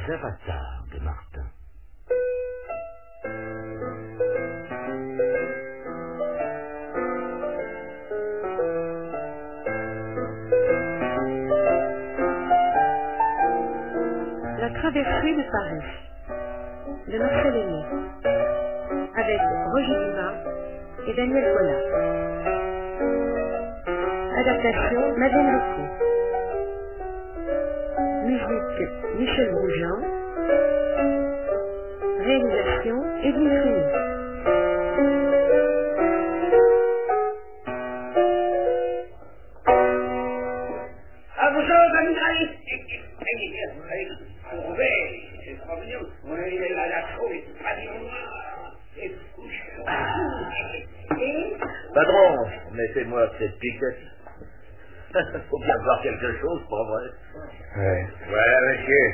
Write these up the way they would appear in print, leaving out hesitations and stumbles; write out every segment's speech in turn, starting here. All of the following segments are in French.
avatars de Martin. La traversée de Paris, de Marcel Aimé, avec Roger Dumas et Daniel Collat. Adaptation Madeleine Lecaux. Musique Michel Goujon. Réalisation Edwin Frémy. À vos choses, amis, allez, trouvez, c'est trop mignon. Oui, la trouve est pas du Patron, mettez-moi cette piquette. Faut bien voir quelque chose, pas vrai? Ouais. Voilà, monsieur.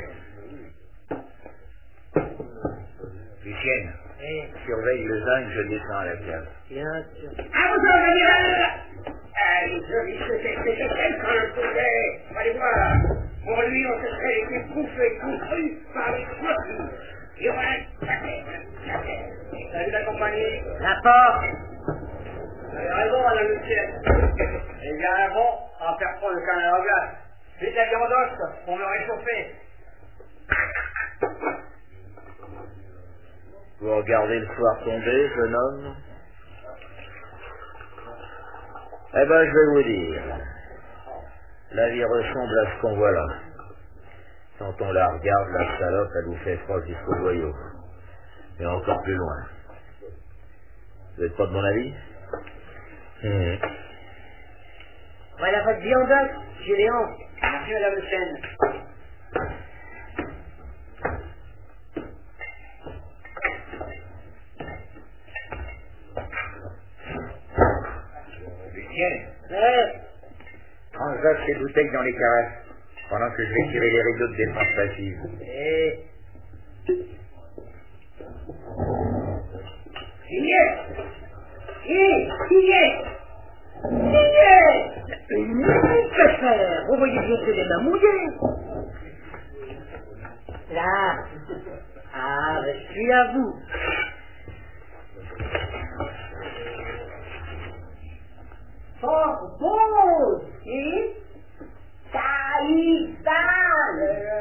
Lucien, surveille le zinc, je descends à la cave. Bien sûr. À vos choses, amis, allez, c'est quel quand le poulet. Allez voir. Pour lui, on se serait été bouffé tout cru par les flottures. Il y aura un paquet. Salut la compagnie. La porte. Vous avez raison, madame Lucienne. Et bien avant, à faire prendre le canal en glace. Vite la viandoche pour me réchauffer. Vous regardez le soir tomber, jeune homme? Eh ben, je vais vous dire. La vie ressemble à ce qu'on voit là. Quand on la regarde, la salope, elle vous fait froid jusqu'au boyau. Et encore plus loin. Vous n'êtes pas de mon avis? Voilà votre viandoche, Géléon. Merci, madame Lucienne. Lucienne, Ouais. transvache ces bouteilles dans les carafes, pendant que je vais tirer les rideaux de défense passive. Que faire? Vous voyez bien que les mains mouillées. Là. Ah, je suis à vous. Bon, et Taïdan.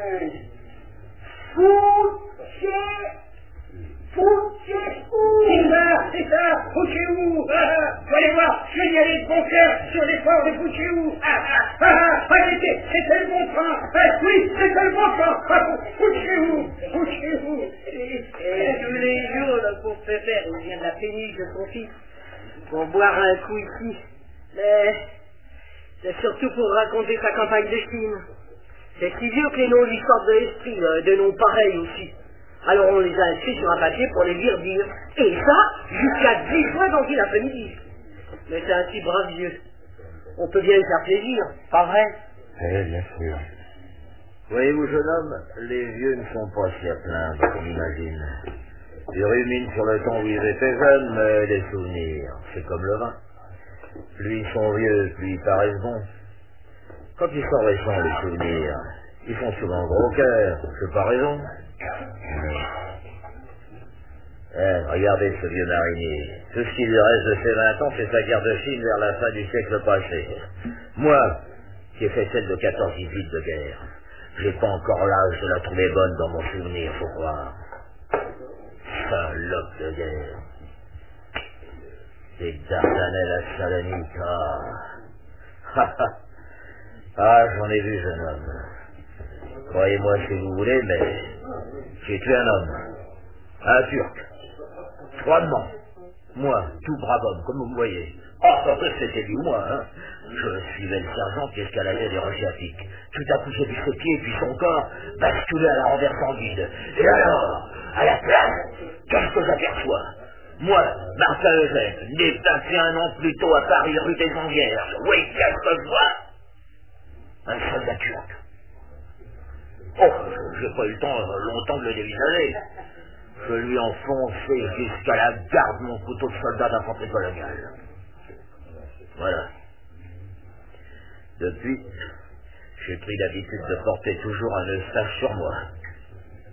C'est ça, Fouchez-vous. Vous allez voir, je vais y aller de bon cœur sur l'effort de Fouchez-vous. C'était le bon train. Oui, c'était le bon train. Fouchez-vous. Tous les jours, le pauvre pépère, il vient de la péniche de son fils pour boire un coup ici. Mais c'est surtout pour raconter sa campagne de Chine. C'est si vieux que les noms lui sortent de l'esprit, de noms pareils aussi. Alors on les a inscrits sur un papier pour les lire dire. Et ça, jusqu'à 10 fois dans une après-midi. Mais c'est un si brave vieux. On peut bien lui faire plaisir, pas vrai? Eh, bien sûr. Voyez-vous, jeune homme, les vieux ne sont pas si à plaindre qu'on imagine. Ils ruminent sur le temps où ils étaient jeunes, mais les souvenirs, c'est comme le vin. Plus ils sont vieux, plus ils paraissent bons. Quand ils sont récents, les souvenirs, ils font souvent gros cœur, j'ai pas raison. Regardez ce vieux marinier. Tout ce qui lui reste de ses 20 ans, c'est sa guerre de Chine vers la fin du siècle passé. Moi, qui ai fait celle de 14-18 de guerre, j'ai pas encore l'âge de la trouver bonne dans mon souvenir, faut croire. Salope de guerre. Des Dardanelles à Salonique, ah, j'en ai vu, jeune homme. Croyez-moi si vous voulez, mais j'ai tué un homme. Un Turc. Froidement. Moi, tout brave homme, comme vous me voyez. Oh, c'était lui ou moi, hein. Je suivais le sergent qui escaladait des rochers à pic. Tout à coup, j'ai vu ses pieds, puis son corps basculer à la renverse en vide. Et alors, à la place, qu'est-ce que j'aperçois? Moi, Martin Eugène, né 21 ans plus tôt à Paris, rue des Anguères. Oui, qu'est-ce que je vois? Un soldat turc. Oh, j'ai pas eu le temps longtemps de le dévisager. Je lui ai enfoncé jusqu'à la garde mon couteau de soldat d'infanterie coloniale. Voilà. Depuis, j'ai pris l'habitude de porter toujours un eustache sur moi.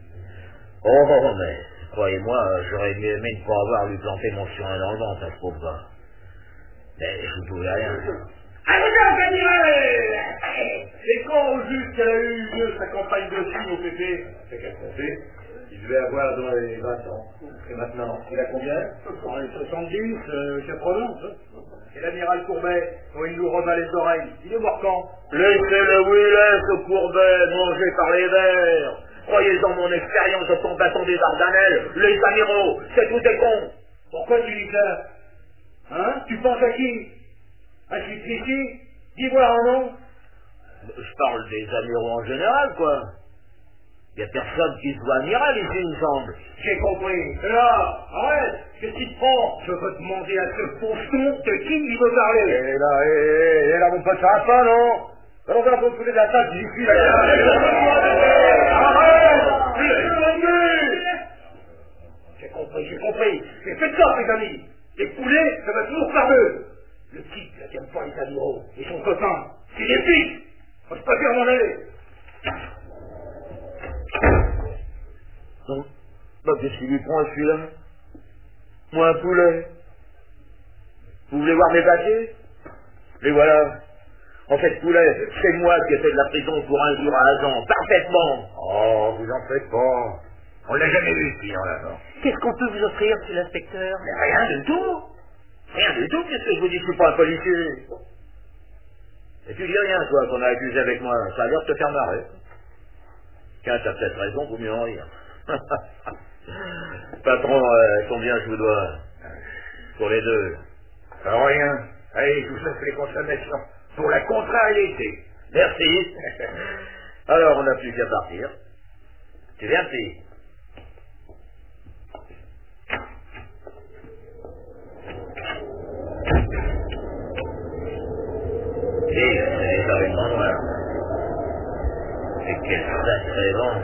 Oh, mais, croyez-moi, j'aurais mieux aimé ne pas avoir lui planté mon surin dans le ventre, à ce pauvre gars. Mais je ne pouvais rien. Regarde, amiral! C'est quand au juste qu'elle a eu lieu sa campagne de Chine au PP? C'est qu'elle fait. Il devait avoir dans les 20 ans. Et maintenant, il a combien? Dans les 70, 80. Et l'amiral Courbet, quand il nous rebat les oreilles, il est mort quand? Laissez-le où il est, ce Courbet, mangé par les vers. Croyez dans mon expérience de combattant des Dardanelles, les amiraux, c'est tout des cons. Pourquoi tu dis ça? Hein? Tu penses à qui? À Chiplici? Dis-moi un nom. Je parle des amiraux en général, quoi. Il n'y a personne qui soit amiral ici, il me semble. J'ai compris. Et là, arrête. Qu'est-ce qui te prend? Je veux demander à ce faucheton de qui il veut parler. Et là, mon pote, ça va pas, non? Alors, on va retrouver de la table d'ici, là. Arrête! J'ai compris. Mais faites ça, mes amis. Les poulets, ça va toujours par deux. Le type, là, qui aime pas les amiraux, et son copain, c'est des flics. Moi, je préfère m'en aller. Non. Bah, qu'est-ce qu'il lui prend, celui-là? Moi, un poulet. Vous voulez voir mes papiers? Les voilà. En fait, poulet, c'est moi qui ai fait de la prison pour 1 jour à Azan, parfaitement. Oh, vous en faites pas. On l'a jamais vu, ce client-là. Qu'est-ce qu'on peut vous offrir, monsieur l'inspecteur? Mais rien du tout. Rien du tout, qu'est-ce que je vous dis, je suis pas un policier. Et tu dis rien, toi, qu'on a accusé avec moi, ça a l'air de te faire marrer. Tiens, t'as peut-être raison, vaut mieux en rire. Patron, combien je vous dois? Pour les deux. Rien. Allez, je vous offre les consommations. Pour la contrariété. Merci. Alors, on n'a plus qu'à partir. Tu viens, petit? Et c'est déjà une noire. Et quel sacré vent.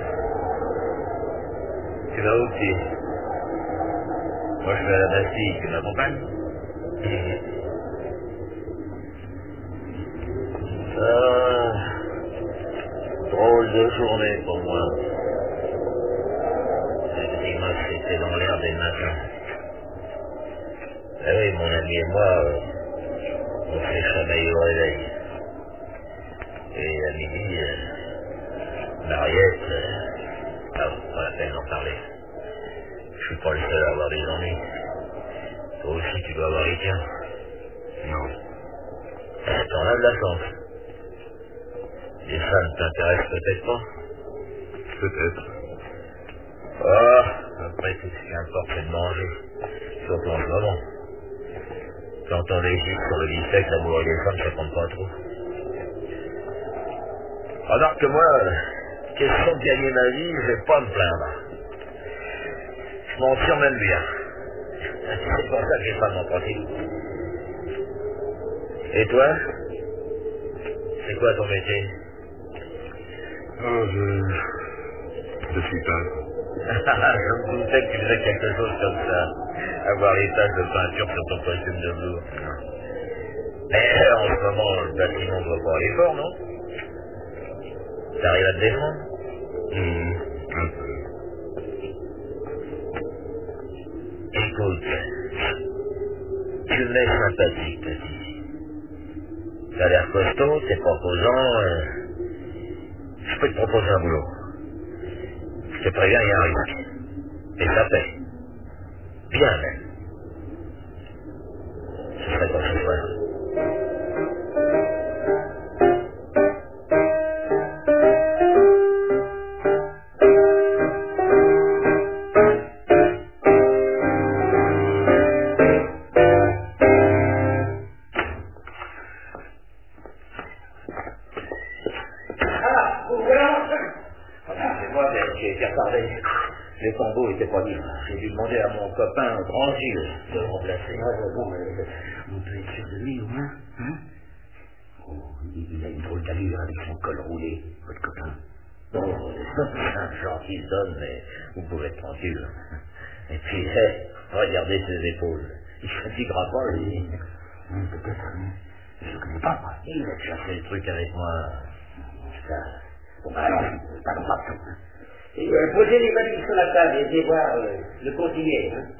Tu vas où, petit? Moi, je vais à la Bastille. Tu m'accompagnes? Drôle de journée pour moi. Le dimanche était dans l'air des matins. Ah oui, mon ami et moi, on s'est chamaillé au réveil. Et à midi, Mariette, pas la peine d'en parler. Je suis pas le seul à avoir des ennuis. Toi aussi, tu dois avoir les tiens. Non. T'en as de la chance. Les femmes t'intéressent peut-être pas? Peut-être. Ah, après tout ce qui importe c'est de manger. Surtout en ce moment. Quand on est juste sur le bistec, l'amour des femmes, ça compte pas trop. Remarque que moi, question de gagner ma vie, je vais pas me plaindre. Je m'en tire même bien. C'est pour ça que j'ai pas de mon pratique. Et toi? C'est quoi ton métier? Oh, je suis peintre. Je me doutais que tu faisais quelque chose comme ça. Avoir les taches de peinture sur ton costume de velours. Mais en ce moment, le bâtiment ne va pas aller fort, non? T'arrives à te défendre? Un peu. Écoute, tu m'es sympathique, petit. T'as l'air costaud, t'es proposant, je peux te proposer un boulot. Je te préviens, il y a un risque. Et ça paie. Bien même. Ce serait pour ce soir. Le combo était pas libre. J'ai dû demander à mon copain Grand Gilles de le remplacer. Bon, on peut être sûr de lui au moins, hein? Oh, il a une drôle d'allure avec son col roulé, votre copain. Bon, c'est un gentil homme, mais vous pouvez être tranquille. Et puis, regardez ses épaules. Il se fatiguera pas, lui. Peut-être, hein? Je ne connais pas, moi. Il a cherché le truc avec moi. Ça. Bon, alors, pas de partout, hein? Et posez les valises sur la table et venez voir le conseiller. Hein.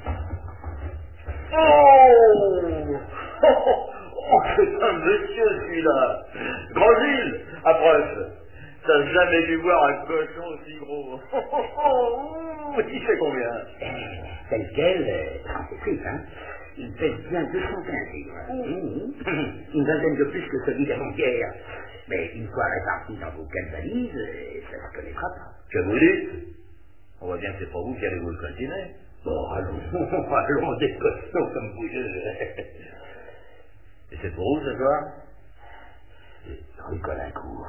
Oh, c'est un monsieur celui-là. Grand Gilles, approche. T'as jamais dû voir un cochon aussi gros. Il fait combien? Tel quel, c'est triste, hein. Il pèse bien 215 livres. Une vingtaine de plus que celui d'avant-hier. Mais une fois réparti dans vos 4 valises, ça ne se connaîtra pas. Que vous dites? On voit bien que c'est pas vous qui allez vous le coltiner. Bon, allons des costauds comme vous deux. Et c'est pour où ce soir? Rue Colincourt.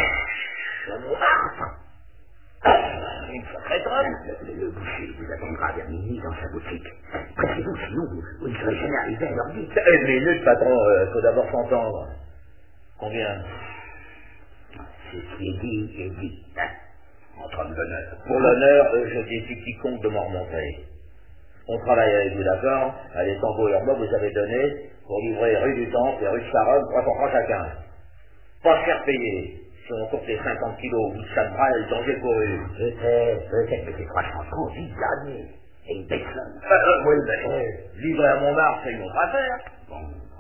Une sacrée trompe. Le boucher vous attendra vers minuit dans sa boutique. Pressez-vous, sinon vous ne serez jamais arrivé à leur dit. Une minute, patron, faut d'abord s'entendre. Combien? Ce qui est dit, hein, entre hommes d'honneur. Pour l'honneur, je défie quiconque de m'en remonter. On travaille avec vous, d'accord? Allez, Tango et Orba, vous avez donné pour livrer rue du Temple et rue de Charonne, 300 francs chacun. Pas cher payé. Si on court les 50 kilos au bout de chaque bras, le danger couru. Peut-être, mais c'est 300 francs, 10 derniers. Et une belle somme. Oui, mais livrer à Montmartre, c'est une autre affaire. Bon.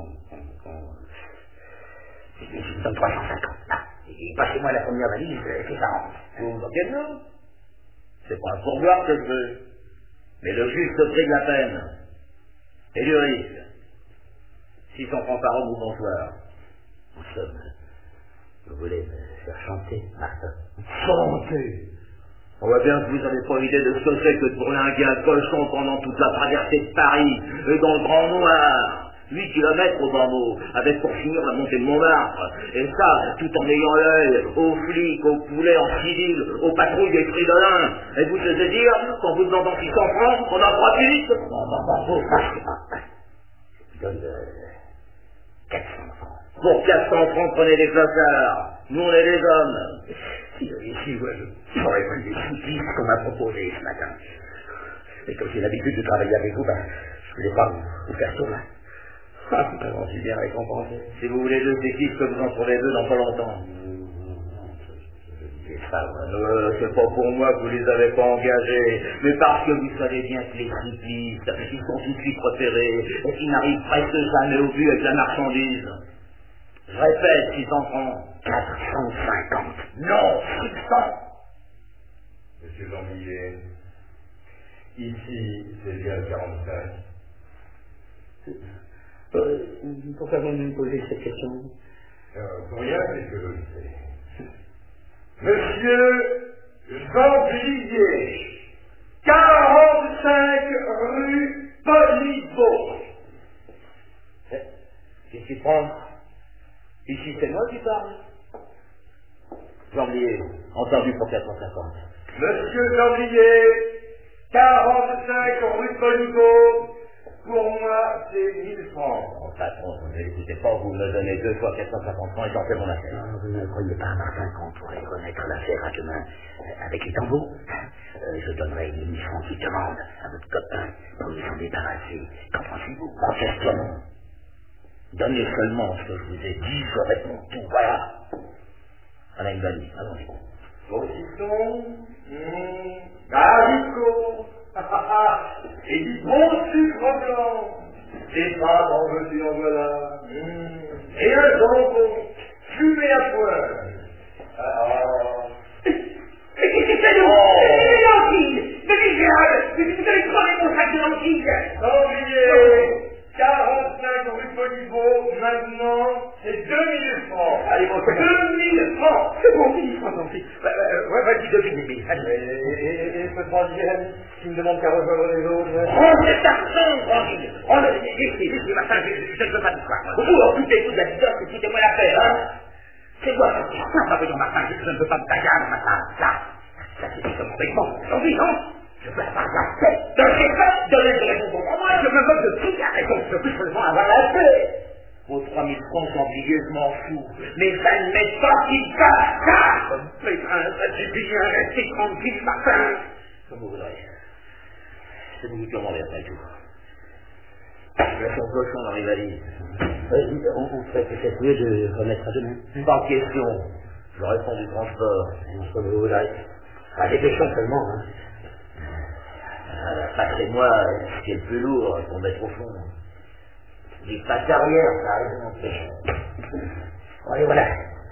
Je vous donne 350, là. Et passez-moi la première valise, c'est ça. Vous vous moquez de nous? C'est pas un pourboire que je veux, mais le juste prix de la peine. Et du risque. 600 francs par homme ou bonsoir. En somme, vous voulez me faire chanter, Martin? Chanter? On voit bien que vous n'avez pas idée de ce que c'est que de bourlinguer un cochon pendant toute la traversée de Paris, et dans le Grand Noir. 8 kilomètres au bas mot, avec pour finir la montée de Montmartre. Et ça, tout en ayant l'œil aux flics, aux poulets en civil, aux patrouilles des fridolins. Et vous osez dire, qu'en vous demandant 600 francs, on en prend plus vite? Non, je donne 400 francs. Pour 400 francs, prenez des clochards. Nous, on est des hommes. Si j'aurais pris des cyclistes qu'on m'a proposé ce matin. Et comme j'ai l'habitude de travailler avec vous, je voulais pas vous faire tourner. J'en suis bien récompensé. Si vous voulez deux équipes, que vous en trouvez deux dans pas longtemps. C'est pas pour moi que vous les avez pas engagés, mais parce que vous savez bien que les cyclistes, ils sont tout de suite repérés, et qu'ils n'arrivent presque jamais au but avec la marchandise. Je répète, 600 francs. 450. Non, 600. Monsieur Jean-Millet, ici, c'est bien le 45. Pourquoi vous me posez cette question? Pour rien, c'est que je le sais. Monsieur Jean-Millet, 45 rue Poliveau. Qu'est-ce qu'il prend? Ici, c'est moi qui parle. Jean-Millet, entendu pour 450. Monsieur Jean-Millet, 45 rue Poliveau. Pour moi, c'est 1000 francs. Oh, patron, vous n'écoutez pas, vous me donnez 2 fois 450 francs et j'en fais mon affaire. Non, vous ne croyez pas, Martin, qu'on pourrait remettre l'affaire à demain avec les tambours? Je donnerai 1000 francs qui demandent à votre copain pour nous en débarrasser. Qu'en pensez-vous? Manifestement. Donnez seulement ce que je vous ai dit, je réponds tout, voilà. On a une valise, allons-y. Saucisson, haricots, et du bon sucre blanc, des pâtes en veux-tu en voilà, et un jambon fumé à poil. Mais qu'est-ce que c'est de vous? Des lentilles! Des misérables! Mais vous avez crevé mon sac de lentilles! Sanglier, 45 rue Poliveau, maintenant, c'est 2000 francs. Allez, mon copain. 2000 francs. C'est bon, 1000 francs, tant pis. Vas-y, 2000. Et ce troisième, qui me demande qu'à rejoindre les autres. Prends cet argent, tranquille. Laissez, Martin, je ne veux pas de quoi. Vous, occupez-vous de la bidotte et foutez-moi la paix, hein? C'est quoi ça? Voyons, Martin, je ne veux pas me tagarder, Martin. Ça c'est comme complètement. Aujourd'hui, non? Je veux avoir la paix. Donnez des réponses à moi. Je me moque de tout la réponse. Je veux seulement avoir la paix. Vos 3000 francs sont obligés, je m'en fous. Mais ça ne m'est pas qu'il fasse ça. Comme pétrin, ça suffit bien, restez tranquille, Martin. Comme vous voudrez. C'est vous qui commandez après tout. Je laisse son cochon dans les valises. On ferait peut-être mieux de remettre à demain. Pas question. Je réponds du transport. Comme vous voudrez. Pas des questions seulement, hein. Passez-moi ce qui est le plus lourd pour mettre au fond. Les pattes arrière, ça raison. Bon, allez, voilà.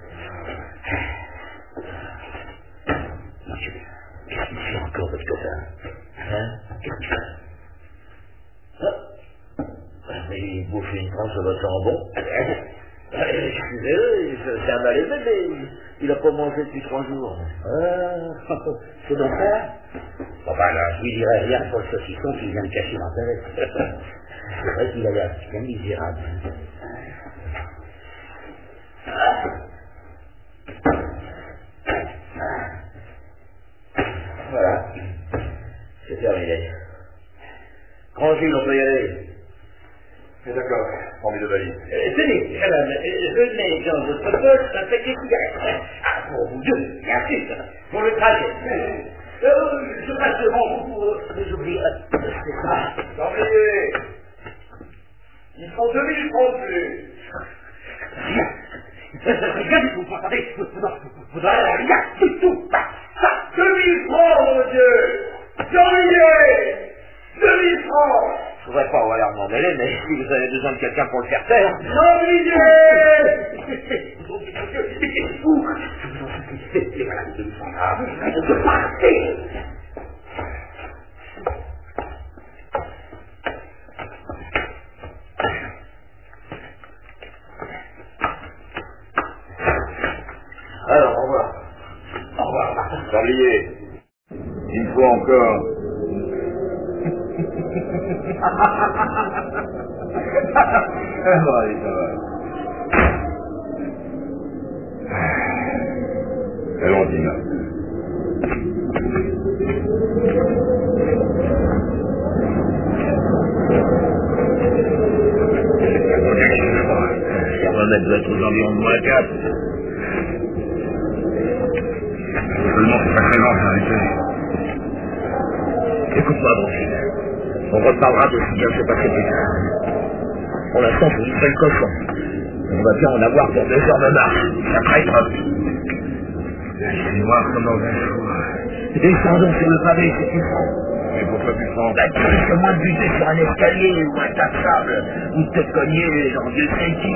Monsieur, qu'est-ce qu'il fait encore, votre copain? Hein? Qu'est-ce qu'il fait? Mais il bouffe une tranche de votre jambon. Excusez-le, c'est un malaisé, mais il a pas mangé depuis 3 jours. C'est donc ça? Bon, ben là, je lui dirai rien sur le saucisson qu'il vient de cacher dans sa veste. C'est vrai qu'il a l'air bien misérable. Voilà. C'est terminé. Tranquille, on peut y aller. D'accord, formé de valise. Tenez, madame, je mets dans votre poche un paquet de cigarettes. Ah, pour vous deux, bien sûr, pour le trajet. Je passe devant vous pour les oublier. C'est ça. Sanglier, il faut 2000 francs de plus. Rien du tout, attendez, vous n'aurez rien du tout. 2000 francs, mon Dieu. Sanglier, 2000 francs. Je voudrais pas avoir l'air de m'en mêler, mais si vous avez besoin de quelqu'un pour le faire taire... Sanglier. Vous, je vous en supplie, les voilà de 2000 francs. Ah, vous partez. Alors, au revoir. Au revoir, Martin. Sanglier, il faut encore. Allez, ça va. Allons-y, Marc. Thermomètre doit être aux environs de -4. Seulement, c'est pas très long, ça arrêté. Écoute-moi, bon fils. On reparlera de ce qui vient de se passer plus tard. Pour l'instant, je vous fais le cochon. On va bien en avoir pour 2 heures de marche. Ça craille trop. C'est noir comme dans un four. Descendons sur le pavé, c'est plus franc. Mais pourquoi plus franc? Bah, tu risques moins de buter sur un escalier ou un tas de sable, ou de te cogner dans Dieu sait qui.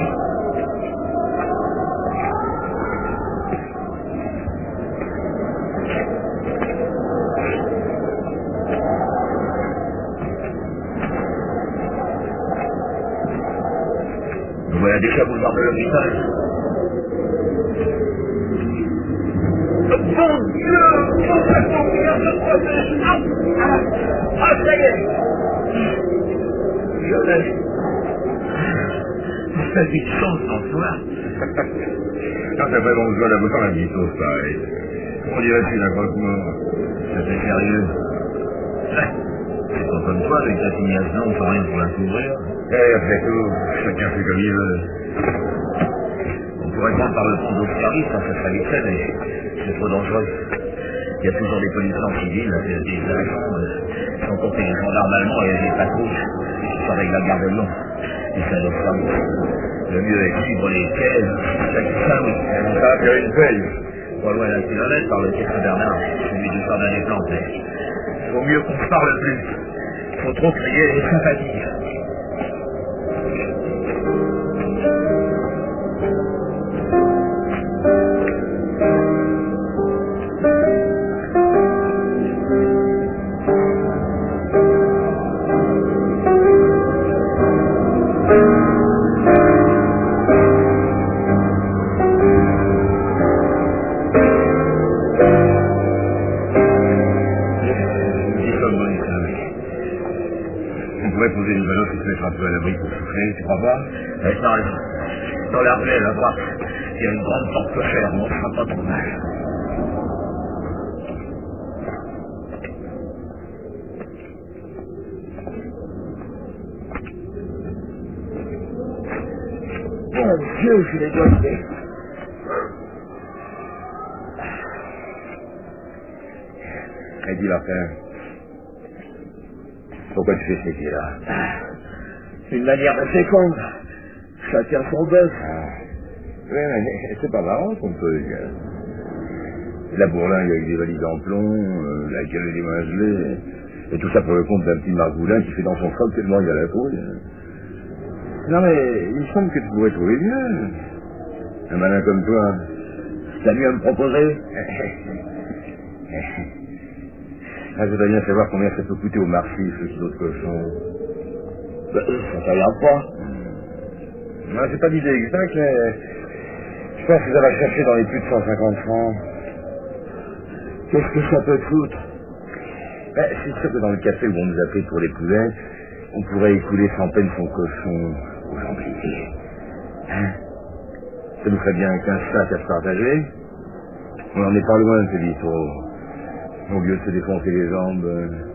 Voilà déjà boulevard de l'hôpital. Bon Dieu! Ah, ça y est! Je l'ai. Ça dit de chance en toi. Non, t'as pas donc besoin d'avoir la vie sauce, pareil. On dirait que c'est la grosse mort. C'était sérieux. C'est pas comme toi, avec ta signation, on fait rien pour la couvrir. Après tout, chacun fait comme il veut. On pourrait prendre par le trou d'autres services, ça serait vite fait, mais c'est trop dangereux. Il y a toujours des policiers civils, des agents, sans compter les gendarmes allemands et les patrouilles qui surveillent la gare de Lyon. Et ça doit faire. Le mieux est de suivre les quais, ça oui. Ça va faire une paye. Pas loin d'un kilomètre par le quai Saint-Bernard, celui du jardin des plantes. Il vaut mieux qu'on se parle plus. Faut trop crier les sympathies. Poser une valeur qui se mettra un peu à l'abri pour souffler, tu crois pas? Dans la plaie, là-bas, il y a une grande porte cochère, on ne sera pas trop mal. Mon Dieu, je l'ai gagné. Et dis Martin, pourquoi tu fais ce métier-là? Une manière de féconde. Chacun son bœuf. Oui, mais c'est pas marrant ton truc. La bourlingue avec des valises en plomb, la gueule des mains gelées, et tout ça pour le compte d'un petit margoulin qui fait dans son froc tellement il a la couille. Non mais, il me semble que tu pourrais trouver mieux. Un malin comme toi. T'as mieux à me proposer? Ah, je voudrais bien savoir combien ça peut coûter au marché, ce kilo de cochon. Ça ne regarde pas. Non, j'ai pas d'idée exacte, mais je pense que ça va chercher dans les plus de 150 francs. Qu'est-ce que ça peut te foutre? C'est sûr que dans le café où on nous a pris pour les poulets, on pourrait écouler sans peine son cochon aux Anglais. Hein? Ça nous ferait bien 15 sacs à se partager. On n'en est pas loin de ce bistrot. Au lieu de se défoncer les jambes.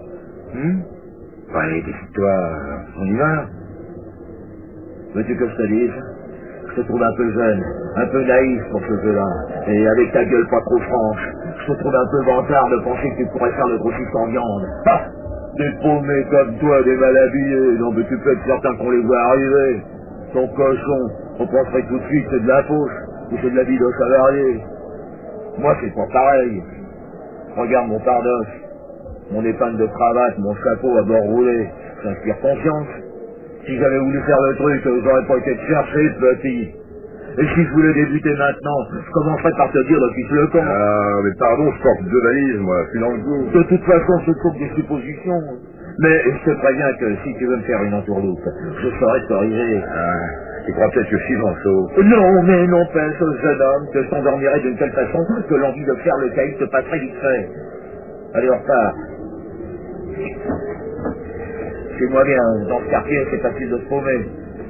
Allez, décide-toi, on y va. Veux-tu que je te dise? Je te trouve un peu jeune, un peu naïf pour ce jeu-là. Et avec ta gueule pas trop franche, je te trouve un peu vantard de penser que tu pourrais faire le grossiste en viande. Ah! Des paumés comme toi, des mal habillés, non mais tu peux être certain qu'on les voit arriver. Ton cochon, on penserait tout de suite que c'est de la fauche, ou c'est de la vie de salarié. Moi c'est pas pareil. Regarde mon pardoche, mon épingle de cravate, mon chapeau à bord roulé, j'inspire confiance. Si j'avais voulu faire le truc, j'aurais pas été te chercher, petit. Et si je voulais débuter maintenant, je commencerais par te dire depuis le camp. Ah, mais pardon, je porte 2 valises, moi, je suis dans le coup. De toute façon, je trouve des suppositions. Mais je te préviens que si tu veux me faire une entourloupe, je saurais te corriger. Ah, tu crois peut-être que je suis manchot. Non, mais n'empêche, jeune homme, que je t'endormirais d'une telle façon que l'envie de faire le caïd te passerait vite fait. Allez, on repart. C'est moi bien, dans ce quartier, c'est facile de se paumer.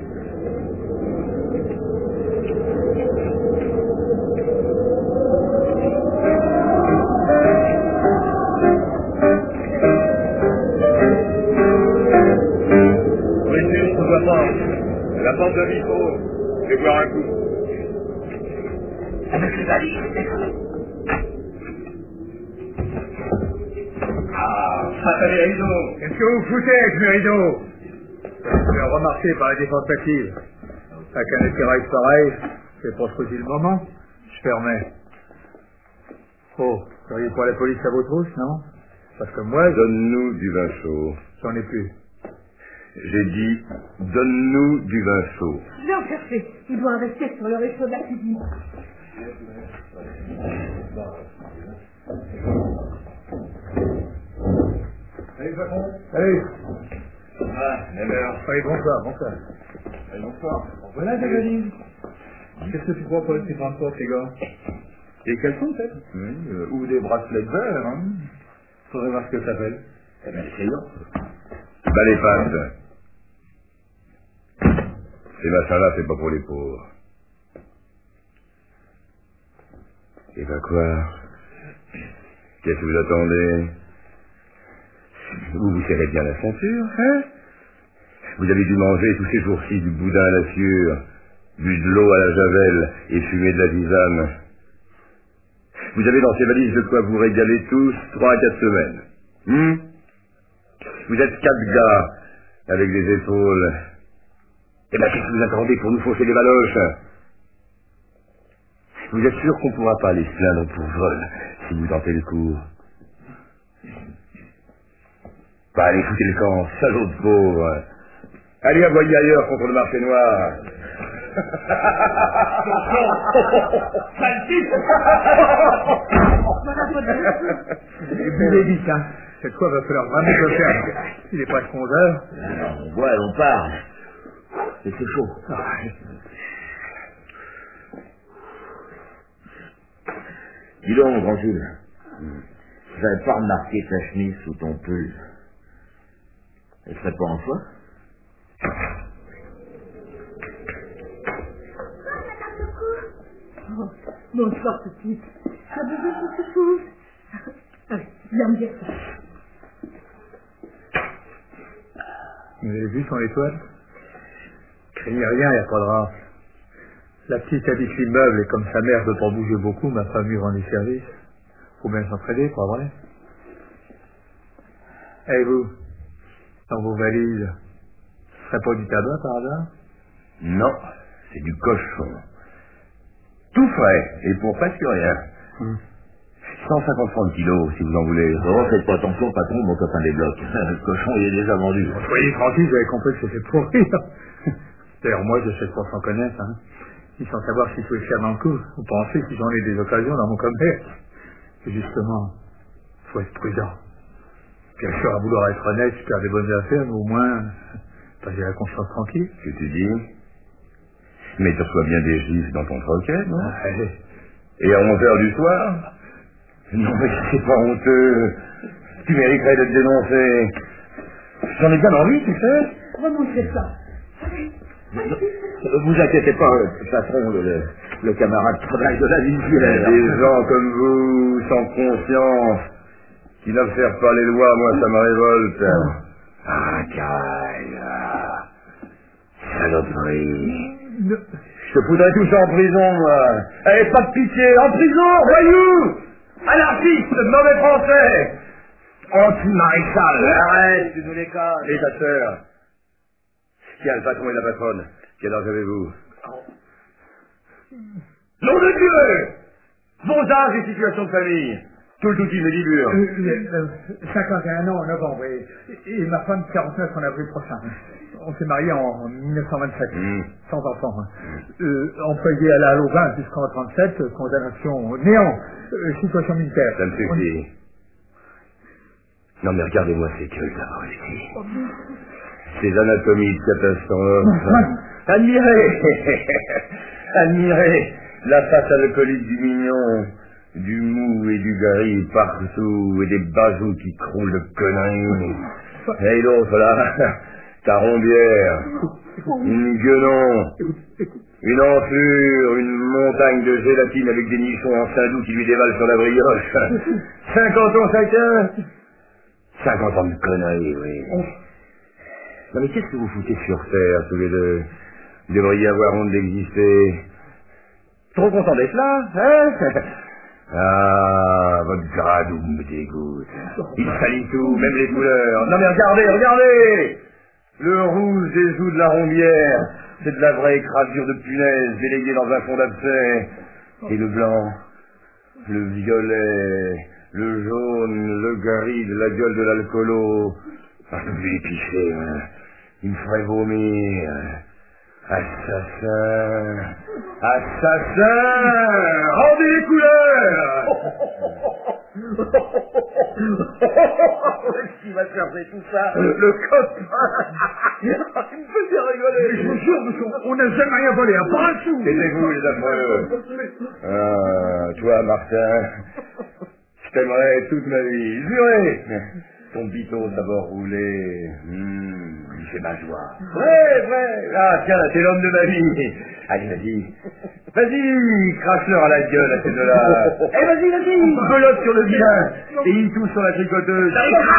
Oui, on doit pas. La porte de bistrot. Je vais boire un coup. Avec les valises. Salut Mérido. Qu'est-ce que vous foutez avec Mérido? Je l'ai remarqué par la défense active. Avec un éclairage pareil, c'est pour choisir le moment. Je fermais. Oh, vous seriez pour la police à vos trousses, non? Parce que moi, Donne-nous du vin chaud. j'en ai plus. J'ai dit, donne-nous du vin chaud. Je vais en chercher. Il doit rester sur le réchaud de la cuisine. Allez, Jacon. Allez. Ah, alors. Allez, bonsoir, bonsoir. Allez, bonsoir. Voilà ta valise. Qu'est-ce que tu crois pour ces grandes portes, les gars? Des caleçons, peut-être? Oui, ou des bracelets de verre, hein. Faudrait voir ce que ça s'appelle. Eh bien, essayons. Bah, les pattes. Ces machins-là, c'est pas pour les pauvres. Et ben quoi? Qu'est-ce que vous attendez? Vous vous serrez bien la ceinture, hein? Vous avez dû manger tous ces jours-ci du boudin à la fiure, bu de l'eau à la javel et fumé de la tisane. Vous avez dans ces valises de quoi vous régaler tous 3 à 4 semaines. Vous êtes 4 gars avec des épaules. Eh ben, qu'est-ce que vous attendez pour nous fausser les baloches? Vous êtes sûr qu'on pourra pas les plaindre pour vol si vous tentez le coup? Bah, allez, foutez le camp, salaud de pauvre. Allez, envoyez ailleurs contre le marché noir. Buvez vite, hein. Cette fois, va falloir vraiment le faire. Il est presque 11 heures. On boit et on parle. Et c'est chaud. Dis donc, grand Jules. J'avais pas remarqué ta chemise sous ton pull. Elle serait pas en soie? Oh, bonsoir, petite. T'as besoin de quelque chose? Allez, viens me dire ça. Vous avez vu son étoile? Craignez rien, il n'y a pas de rare. La petite habite l'immeuble et comme sa mère ne veut pas bouger beaucoup, m'a pas mieux rendre service. Faut bien s'entraider, pas vrai? Et vous, dans vos valises, ce serait pas du tabac par hasard? Non, c'est du cochon. Tout frais, et pour presque rien. 150 francs le kilo, si vous en voulez. Oh, faites pas attention, patron, mon copain des blocs. Le cochon, il est déjà vendu. Soyez tranquille, j'avais compris que c'était pour rire. D'ailleurs, moi, je sais pas s'en connaître, hein. Ils sans savoir si je suis faire dans le coup. Vous pensez que j'en ai des occasions dans mon commerce. Et justement, faut être prudent. Bien sûr, à vouloir être honnête, je perds des bonnes affaires, mais au moins, j'ai la conscience tranquille. Ce que tu dis. Mais tu reçois bien des gifs dans ton troquet, non? Et à 11h du soir? Non, mais c'est pas honteux. Tu mériterais de te dénoncer. J'en ai bien envie, tu sais. Remontez ça. Vous inquiétez pas, patron, le camarade travaille de la lisière. Des gens comme vous, sans conscience, qui n'observent pas les lois, moi ça me révolte. Racaille, saloperie. Je te foudrais tous en prison, moi. Allez, pas de pitié, en prison, voyou! Anarchiste, mauvais français! Anti-maréchal! Arrête, tu nous les casses. Et ta sœur? Tiens, le patron et la patronne, quel âge avez-vous? Nom de Dieu! Vos âges et situation de famille. Tout le outil médibure. 51 ans en novembre et ma femme 49 en avril prochain. On s'est mariés en 1927, sans enfant. Employé à la Louvain jusqu'en 37, condamnation au néant, situation militaire. Ça me suffit. Non mais regardez-moi ces queues là-bas ici. Ces anatomies de catastrophe. Admirez Admirez la face alcoolique du mignon, du mou et du gris partout, et des bazous qui croulent de conneries. Et l'autre là, ta rombière, une guenon, une enflure, une montagne de gélatine avec des nichons en saindoux qui lui dévalent sur la brioche. 50 ans chacun. 50 ans de conneries, oui. Non mais qu'est-ce que vous foutez sur terre, tous les deux? Vous devriez avoir honte d'exister. Trop content d'être là, hein? Ah, votre gradou me dégoûte. Il salit tout, même les couleurs. Non mais regardez! Le rouge des joues de la rombière, c'est de la vraie écrasure de punaise déléguée dans un fond d'abcès. Et le blanc, le violet, le jaune, le gris de la gueule de l'alcoolo. Ah, je vais épicher, hein. Il me ferait vomir. Assassin! Rendez les couleurs! Qu'est-ce qui va chercher tout ça? Le copain! Il me faisait rigoler! Mais je vous jure, monsieur, on n'a jamais rien volé, hein, pas un sou! Taisez-vous, les affreux! Ah, toi, Martin, je t'aimerais toute ma vie, juré! Ton bitot d'abord roulé, il fait ma joie. Vrai. Ah tiens, t'es l'homme de ma vie. Allez, vas-y, crache-leur à la gueule à ces deux-là. Eh, vas-y, belote sur le bien, et il touche sur la tricoteuse.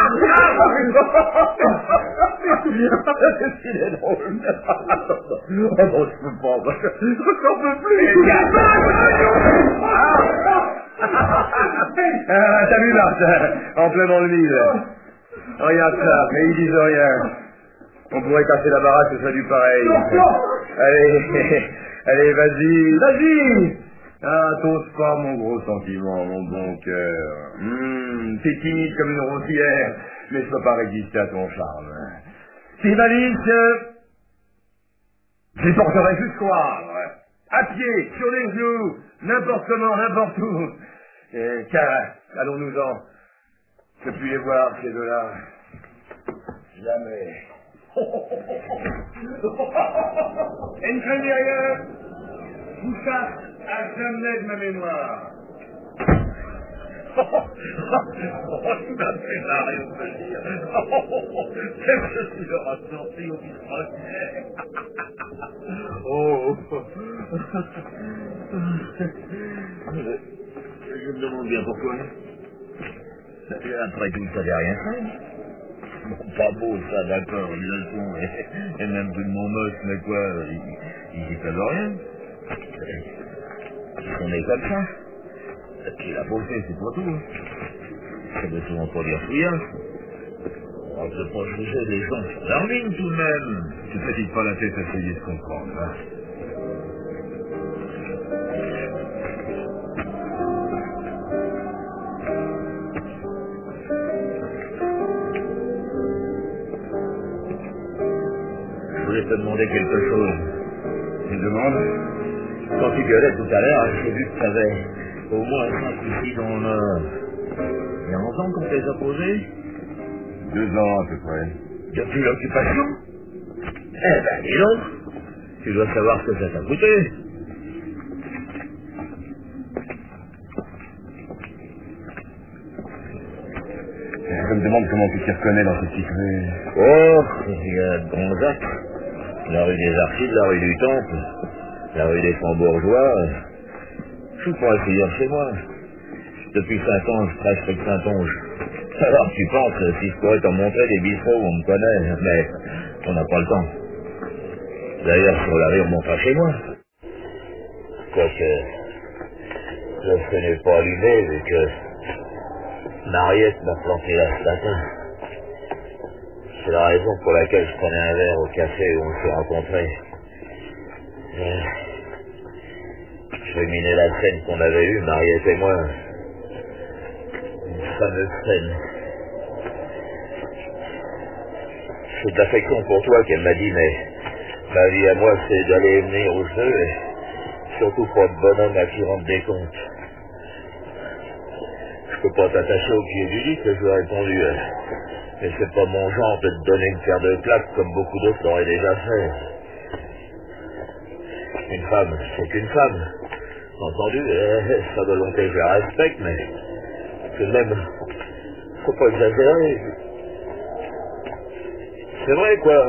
Qu'est-ce qu'il est drôle. Oh non, je peux pas, j'en peux plus. Ah, t'as vu, Martin, en plein dans le mille. Regarde ça, mais ils disent rien. On pourrait casser la baraque, ce serait du pareil. Allez, vas-y. Ah, t'oses pas, mon gros sentiment, mon bon cœur. T'es timide comme une rosière, mais je peux pas résister à ton charme. Tes valises, je les porterai jusqu'au soir. À pied, sur les genoux, n'importe comment, n'importe où. Tiens, allons-nous-en. Je peux plus les voir, ces deux-là. Jamais. Et ne craignez rien, vous chasse à jamais de ma mémoire. Tu m'as fait marrer, on peut le dire. Je suis leur assorti au bistronier. Je me demande bien pourquoi. Après tout, ça n'avait rien fait. Bon, pas beau ça, d'accord, les leçons, et même tout de mon moche, mais quoi, ils y peuvent rien. On est comme ça. Et puis la beauté, c'est pas tout. Ça veut souvent pas dire fouillasse. On ne peut pas juger les gens sur leur ligne tout de même. Tu ne fatigues pas la tête à essayer de comprendre, hein. voulais te demander quelque chose. Tu demandes? Quand tu gueulais tout à l'heure, j'ai vu que tu avais au moins 5 ou 6 dans le Nord. Il y a longtemps qu'on te les a posés? 2 ans à peu près. Depuis l'occupation? Eh ben, dis donc, tu dois savoir ce que ça t'a coûté. Je me demande comment tu t'y reconnais dans cette petite rue. Oh, il y a Gonzac, la rue des Archives, la rue du Temple, la rue des Francs-Bourgeois. Je pourrais finir chez moi. Depuis 5 ans, je prêche rue de Saint-Onge. Alors tu penses, si je pourrais t'en montrer des bistrots où on me connaît, mais on n'a pas le temps. D'ailleurs, sur la rue, on montera chez moi. Quoique, le feu n'est pas allumé, vu que Mariette m'a planté là ce matin. C'est la raison pour laquelle je prenais un verre au café où on s'est rencontrés. Je vais miner la scène qu'on avait eue, Mariette et moi. Une fameuse scène. C'est de l'affection pour toi qu'elle m'a dit, mais ma vie à moi, c'est d'aller mener au jeu, et surtout pour être bonhomme à qui rendre des comptes. Je peux pas t'attacher au pied du lit, que je lui ai répondu. Mais c'est pas mon genre de te donner une paire de claques comme beaucoup d'autres l'auraient déjà fait. Une femme, c'est qu'une femme. Entendu, sa volonté, je la respecte, mais tout de même, faut pas exagérer. C'est vrai, quoi.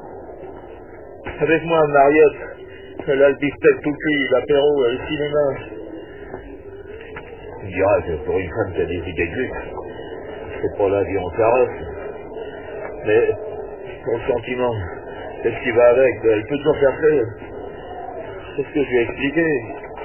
Avec moi, Mariette, elle a le beefsteak tout cuit, l'apéro, le cinéma. Tu me diras que pour une femme qui a des idées de luxe, c'est pas la vie en carrosse. Mais son sentiment, c'est ce qui va avec, elle peut toujours faire faire. C'est ce que je lui ai expliqué.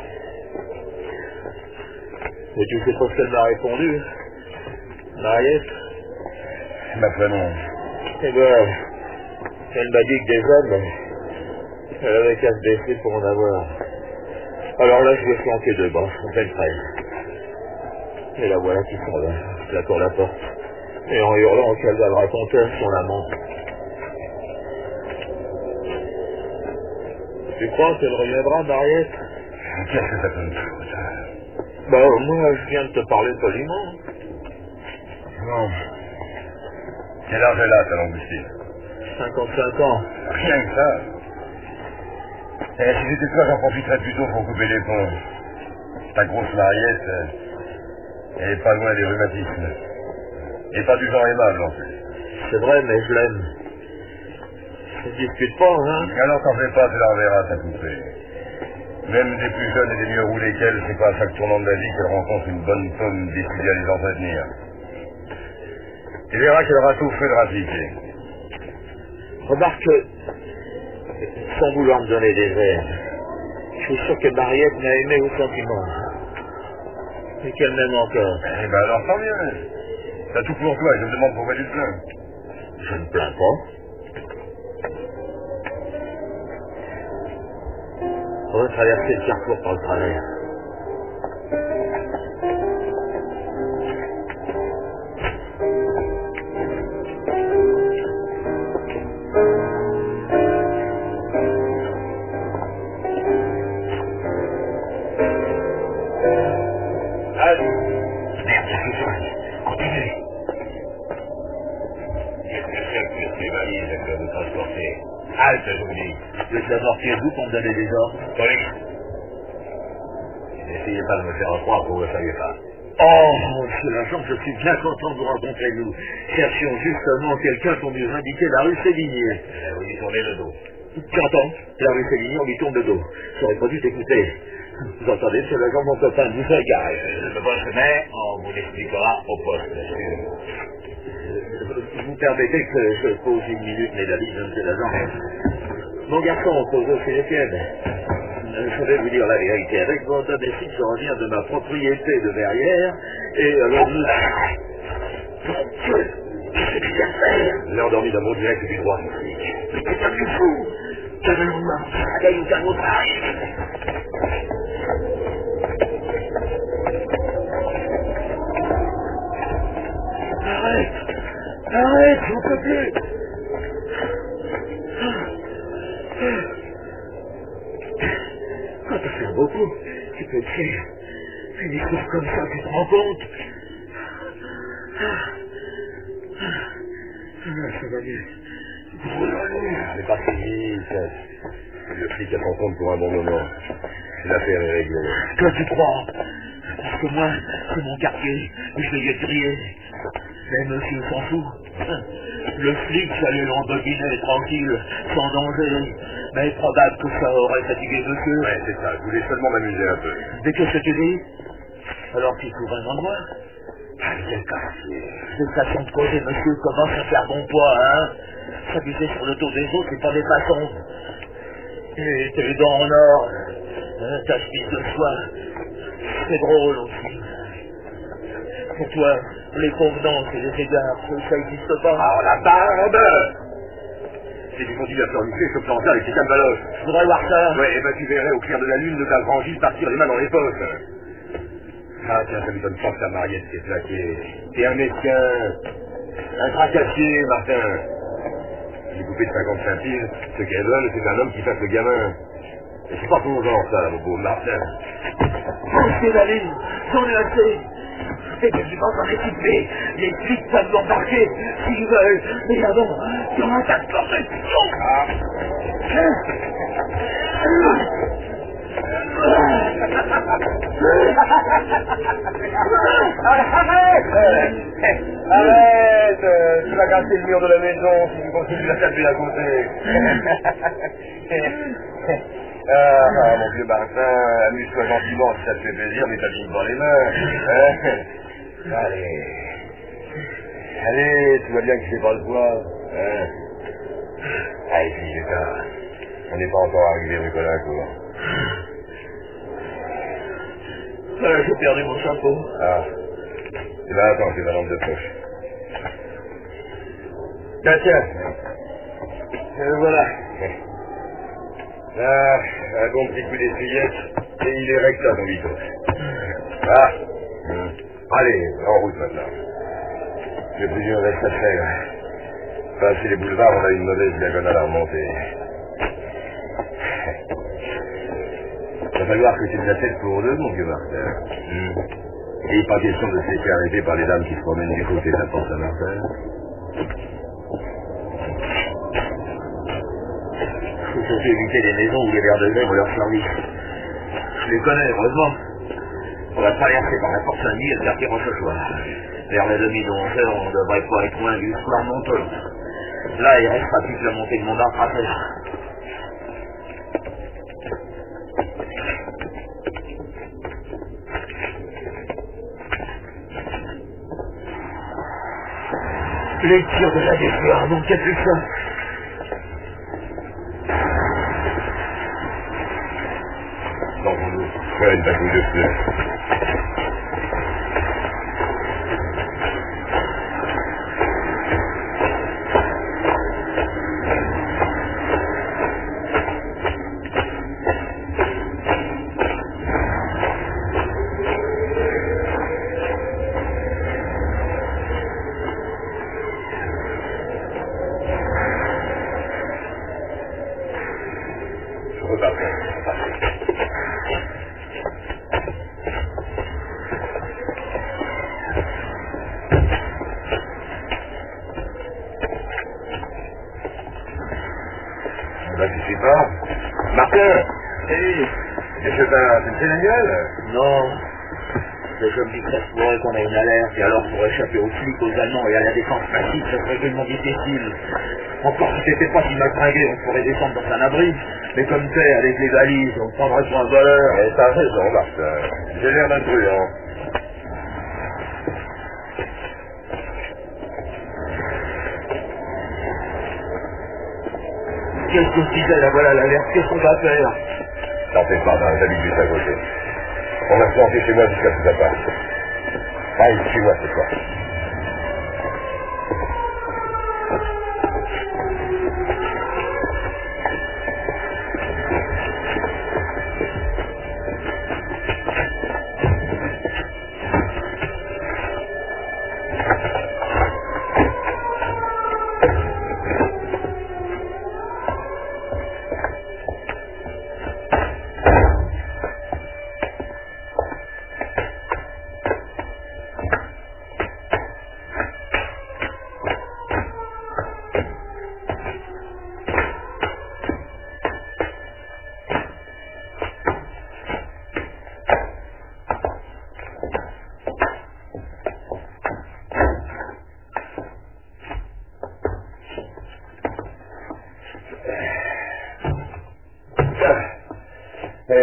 Mais tu sais pas ce qu'elle m'a répondu, Mariette? Ma foi, non. Eh ben, elle m'a dit que des hommes, elle avait qu'à se baisser pour en avoir. Alors là, je lui ai flanqué 2 bras, en pleine fraise. Et la voilà qui s'en va, claquant la porte, et en hurlant qu'elle va le raconter à son amant. Tu crois qu'elle reviendra, Mariette? Qu'est-ce que ça peut me foutre? Bah, moi, je viens de te parler poliment. Non. Quel âge elle a, ta langoustine? 55 ans. Rien que ça. Si j'étais toi, j'en profiterais plutôt pour couper les ponts. Ta grosse Mariette, elle est pas loin des rhumatismes. Et pas du genre aimable, en plus. C'est vrai, mais je l'aime. Je ne discute pas, hein? Alors t'en fais pas, tu la reverras, ta poupée. Même des plus jeunes et des mieux roulés qu'elle, c'est pas à chaque tournant de la vie qu'elle rencontre une bonne pomme décidée à les entretenir. Tu verras qu'elle aura tout fait de ratifier. Remarque que, sans vouloir me donner des airs, je suis sûr que Mariette m'a aimé au sentiment. Et qu'elle m'aime encore. Eh ben alors tant mieux. T'as tout pour toi et je me demande pourquoi tu te plains. Je ne plains pas. On va traverser le carrefour par le travers. Allez. Merde, je suis seul. Continue. Qu'est-ce que c'est que ces valises que vous transportez? Halte, je vous dis. Je vais d'abord qui êtes-vous pour me donner des ordres? Police. N'essayez pas de me faire croire que vous ne le saviez pas. Oh, monsieur l'agent, je suis bien content de vous rencontrer, nous. Cherchions justement quelqu'un pour nous indiquer la rue Sévigné. Vous lui tournez le dos. J'entends, la rue Sévigné, on lui tourne le dos. J'aurais pas dû t'écouter. Vous entendez, monsieur l'agent, mon copain, vous faites gare. Le poste, mais on vous l'expliquera au poste. Vous permettez que je pose une minute mes valises, monsieur l'agent? Mon garçon, pose aussi les tiennes. Je vais vous dire la vérité. Avec votre décide, je reviens de ma propriété de Verrières, et alors nous... Mon Dieu, qu'est-ce que tu viens de faire? J'ai endormi d'un mot direct du droit. Mais t'es un plus fou! T'as le lendemain, ça gagne qu'un autre arrive. Arrête! Arrête, j'en peux plus! beaucoup. Tu peux te faire une histoire comme ça, tu te rends compte? Ça va mieux. C'est pas fini, ça. Le flic a son compte pour un bon moment. L'affaire est réglée. Toi, tu crois? Parce que moi, c'est mon quartier, et je vais y être grillé. Mais monsieur s'en fout. Le flic, j'allais l'embobiner tranquille, sans danger. Mais probable que ça aurait fatigué monsieur. Ouais, c'est ça. Je voulais seulement m'amuser un peu. Mais qu'est-ce que tu dis? Alors tu trouves vraiment de moi? Ah, quel quartier. Cette façon de causer, monsieur, commence à faire bon poids, hein? S'amuser sur le dos des autres, c'est pas des façons. Et tes dents en or, ta chemise de soie, c'est drôle aussi. Pour toi, les convenances et les égards, ça n'existe pas. Ah, la barbe! Si tu continues à sortir, je te planterai avec tes cambaloches. Je voudrais voir ça. Ouais, et ben tu verrais au clair de la lune de ta franchise partir les mains dans les poches. Ah tiens, ça me donne pas que ta Mariette s'est plaquée. T'es un mesquin, un tracassier, Martin. Les poupées de 55 piles, ce qu'elles veulent, c'est un homme qui fasse le gamin. Et c'est pas ton genre, ça, mon beau Martin. C'est la ligne, j'en ai assez. Et que tu vas s'en équiper. Les flics peuvent m'embarquer s'ils veulent. Mais avant, sur un tas de protection. Arrête, tu vas casser le mur de la maison si tu continues à taper à côté. Mon vieux Martin, amuse-toi gentiment si ça te fait plaisir, mais t'abîmes pas les mains. Allez, tu vois bien que je fais pas le poids. Allez, puis c'est ça. On n'est pas encore arrivé rue Colincourt. J'ai perdu mon chapeau. Ah. Eh ben attends, c'est ma lampe de poche. Tiens. Voilà. Ah, un bon petit coup d'essuyette, et il est recta ton vito. Ah. Allez, en route maintenant. Le plus dur reste à faire. Passer les boulevards, on a une mauvaise diagonale à remonter. Il va falloir que tu te la tête pour deux, mon vieux Martin. Et pas question de se laisser arrêter par les dames qui se promènent du côté de la porte Saint-Martin. Faut surtout éviter les maisons où les verres de verre ont leur service. Je les connais, heureusement. On va traverser par la porte Saint-Denis et le quartier Rochechouart. Vers les demi de 11h, on devrait pas être loin du soir Monteux. Là, il restera plus que la montée de Montmartre à faire. Les tirs de la défense, donc qu'est-ce que c'est ça? Dans mon dos, faire une bâtouille de fleurs. Bah tu sais pas. Martin. Hé. Qu'est-ce que t'as fait la gueule? Non. Mais je me dis que ça se pourrait qu'on ait une alerte, et alors pour échapper aux flics, aux Allemands et à la défense passive, ça serait tellement difficile. Encore si c'était pas si mal fringué, on pourrait descendre dans un abri. Mais comme t'es, avec les valises, on prendrait pour un voleur. Mais t'as raison, Martin. J'ai l'air d'un truand. Qu'est-ce qu'on se disait, là, voilà l'alerte, qu'est-ce qu'on va faire? T'en fais pas, j'habite juste à côté. On va se planter chez moi jusqu'à tout à part. Allez, chez moi ce soir.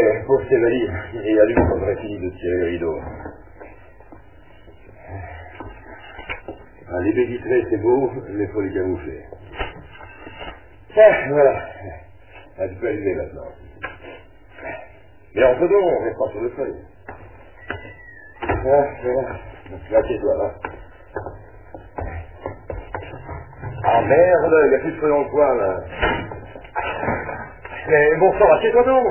Ouais, pauvre Sévalie, et à lui quand j'aurais fini de tirer le rideau. Les baies vitrées, c'est beau, mais il faut les camoufler. Voilà. Tu peux allumer maintenant. Mais entre donc, on reste pas sur le seuil. Voilà. Là, chez toi, là. Ah merde, il n'y a plus de feu dans le coin, là. Mais bon sang, assieds-toi donc.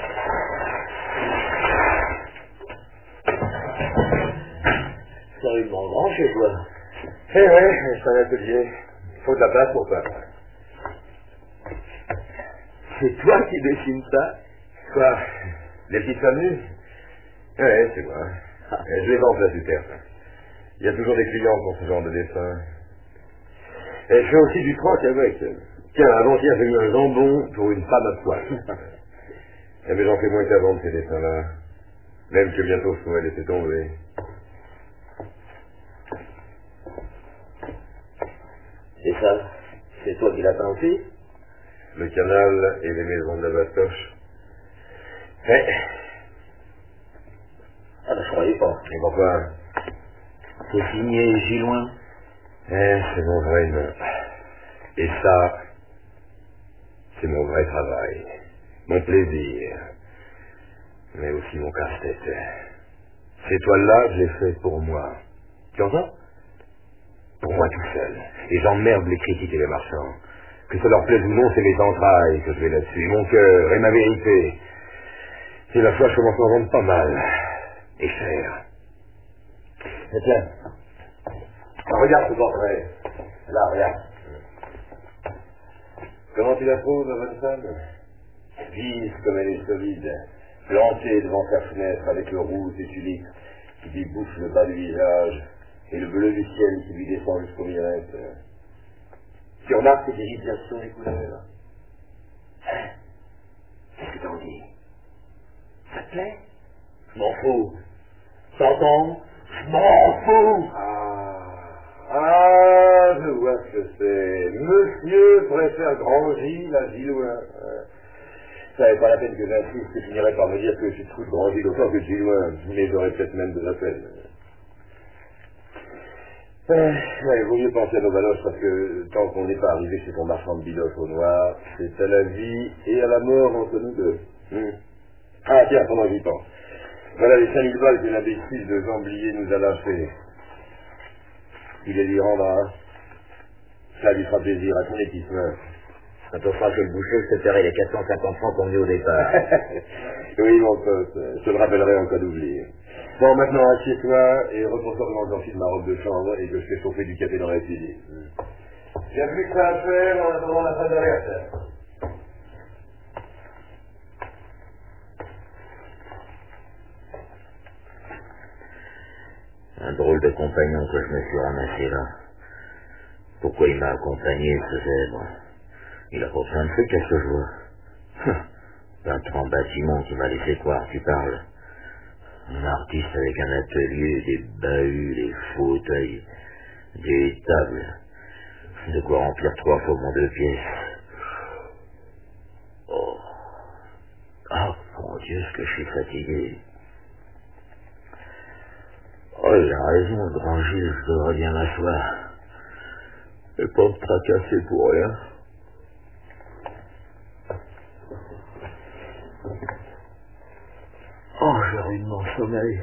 Sérieusement grand chez toi. Eh ouais, c'est un atelier. Il faut de la place pour peindre. C'est toi qui dessines ça? Quoi? Les petites femmes nues? Ouais, c'est moi. Je les vends en place du terre. Il y a toujours des clients pour ce genre de dessin. Et je fais aussi du troc avec. Tiens, avant-hier, j'ai eu un jambon pour une femme à poil. Eh mais j'en fais moins qu'avant de ces dessins-là. Même que bientôt je pourrais laisser tomber. Et ça, c'est toi qui l'as peint aussi? Le canal et les maisons de la Bastoche. Ah ben je croyais pas. Et pourquoi? C'est signé Gilouin. C'est mon vrai nom. Et ça, c'est mon vrai travail. Mon plaisir. Mais aussi mon casse-tête. Ces toiles-là, je les fais pour moi. Tu entends? Pour moi tout seul. Et j'emmerde les critiques et les marchands. Que ça leur plaise ou non, c'est mes entrailles que je vais là-dessus. Mon cœur et ma vérité. Et la foi, je commence à en vendre pas mal. Et cher. Et tiens. Regarde ce portrait. Là, regarde. Comment tu la trouves, ma bonne femme? Vive comme elle est solide. Plantée devant sa fenêtre avec le rouge des tulipes qui lui bouffe le bas du visage et le bleu du ciel qui lui descend jusqu'aux mirettes. Tu remarques ces irritations des couleurs? Hein? Qu'est-ce que t'en dis? Ça te plaît? Je m'en fous. T'entends? Je m'en fous. Ah, je vois ce que c'est. Monsieur préfère Grand Gilles à Gilouin. Ça n'est pas la peine que j'insiste, tu finirais par me dire que je trouve Grand Gilles autant que Gilouin, mais j'aurais peut-être même de la peine. Il vaut mieux penser à nos baloches parce que tant qu'on n'est pas arrivé chez ton marchand de bidoche au noir, c'est à la vie et à la mort entre nous deux. Ah tiens, pendant que j'y pense. Voilà les 5000 balles que l'imbécile de Jamblier nous a lâchées. Il les lui rendra. Ça lui fera plaisir à ton équipement. Quand on fera que le boucher, je te paierai les 450 francs qu'on met au départ. Oui, mon pote, je te le rappellerai en cas d'oubli. Bon, maintenant, assieds-toi et repose-toi pendant que j'enfile ma robe de chambre et que je fais chauffer du café dans la cuisine. J'ai plus que ça à faire en attendant la fin de la réaction. Un drôle de compagnon que je me suis ramassé là. Pourquoi il m'a accompagné, ce zèbre? Il a pas plein de trucs, qu'est-ce que je vois? Un 30 bâtiment qui m'a laissé croire, tu parles. Un artiste avec un atelier, des bahuts, des fauteuils, des tables. De quoi remplir 3 fois mon 2 pièces. Oh. Oh, mon Dieu, ce que je suis fatigué. Oh, il a raison, le grand Gilles, je devrais bien m'asseoir. Et pas me tracasser pour rien. Oh, j'ai rudement sommeil.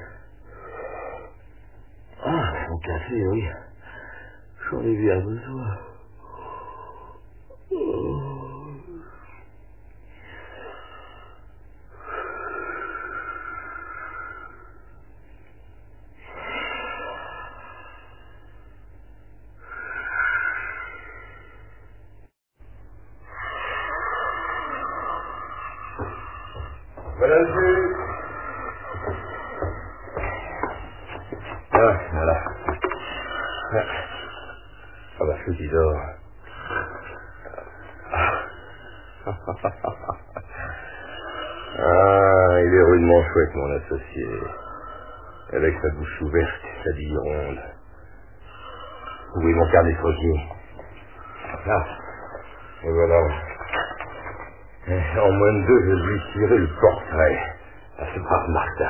Ah, son café, oui. J'en ai bien besoin. Oh. Voilà le jeu. Ah, voilà. Ah bah, je suis dort. Ah, il est rudement chouette, mon associé. Avec sa bouche ouverte, sa bille ronde. Où est mon carnet de croquis? Ah, et voilà. En moins de 2, je lui tirais le portrait. Ah, ce brave Martin.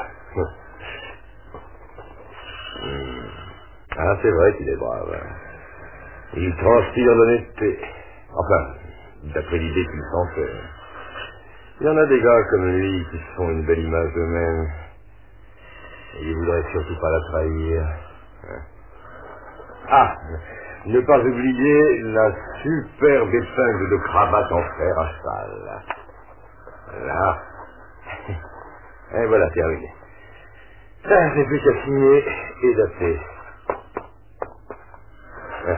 Ah, c'est vrai qu'il est brave. Hein. Il transpire l'honnêteté. Enfin, d'après l'idée qu'il s'en fait. Il y en a des gars comme lui qui se font une belle image d'eux-mêmes. Et ils voudraient surtout pas la trahir. Hein. Ah, ne pas oublier la superbe épingle de cravate en fer à cheval. Là. Et voilà, terminé. Ah, j'ai plus qu'à signer et dater. Ah.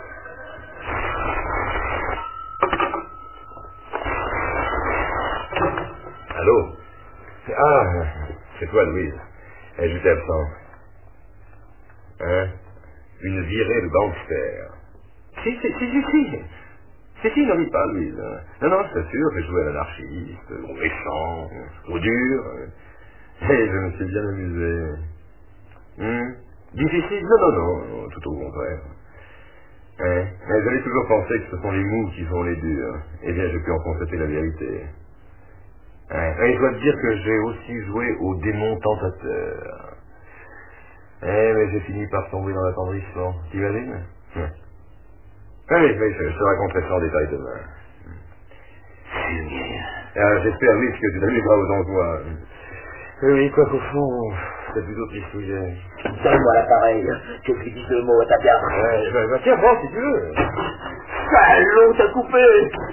Allô? Ah, c'est toi, Louise. J'étais absent. Hein? Une virée de gangster. Si, n'oublie pas, Louise. Non, c'est sûr, j'ai joué à l'anarchiste, au méchant, au dur. Et je me suis bien amusé. Difficile? Non, tout au contraire. Mais j'avais toujours pensé que ce sont les mous qui font les durs. Eh bien, j'ai pu en constater la vérité. Et je dois te dire que j'ai aussi joué au démon tentateur. Mais j'ai fini par tomber dans l'attendrissement. T'imagines? Oui, je te raconterai ça en détail demain. J'espère, Louis, que tu t'amuseras aux envois. Oui, quoi qu'au fond, c'est plutôt tristouillet. Donne-moi l'appareil, que je lui dise 2 mots à ta gare. Tiens, prends si tu veux. Salaud, t'as coupé.